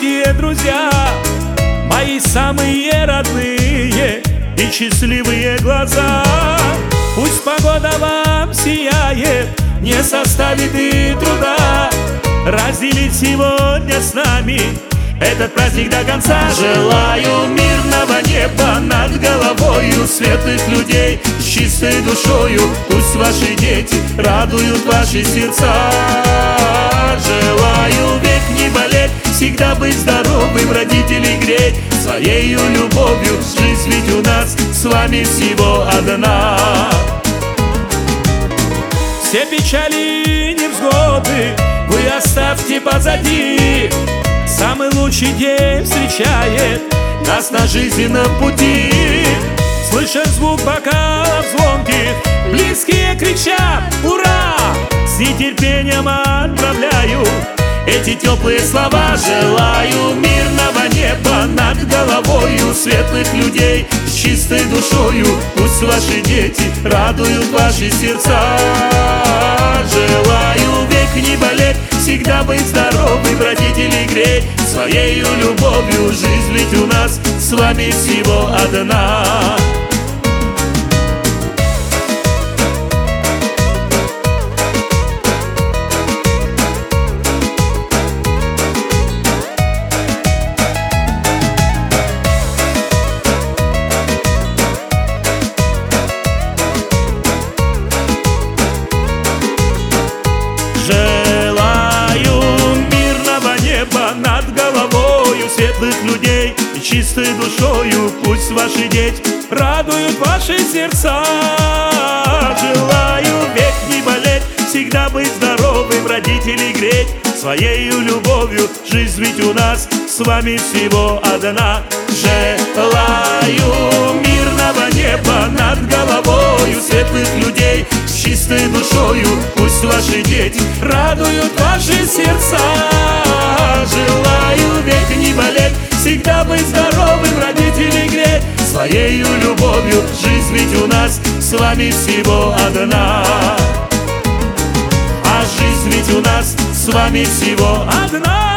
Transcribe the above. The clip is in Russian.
близкие друзья, мои самые родные и счастливые глаза. Пусть погода вам сияет, не составит и труда разделить сегодня с нами этот праздник до конца. Желаю мирного неба над головою, светлых людей с чистой душою. Пусть ваши дети радуют ваши сердца. Желаю век не болеть, всегда быть здоровым, родителей греть своею любовью. Жизнь ведь у нас с вами всего одна. Все печали и невзгоды вы оставьте позади. Самый лучший день встречает нас на жизненном пути. Слышен звук бокалов звонких, близкие кричат «Ура!». С нетерпением отправляю эти теплые слова. Желаю мирного неба над головою, светлых людей с чистой душою. Пусть ваши дети радуют ваши сердца. Желаю век не болеть, всегда быть здоровым, родителей греть своею любовью. Жизнь ведь у нас с вами всего одна. Желаю мирного неба над головою, светлых людей и чистой душою. Пусть ваши дети радуют ваши сердца. Желаю век не болеть, всегда быть здоровым, родителей греть своею любовью. Жизнь ведь у нас с вами всего одна. Желаю мирного неба над головою, светлых людей с чистой душою. Пусть ваши дети радуют ваши сердца. Желаю век не болеть, всегда быть здоровым, родителей греть своею любовью. Жизнь ведь у нас с вами всего одна. А жизнь ведь у нас с вами всего одна.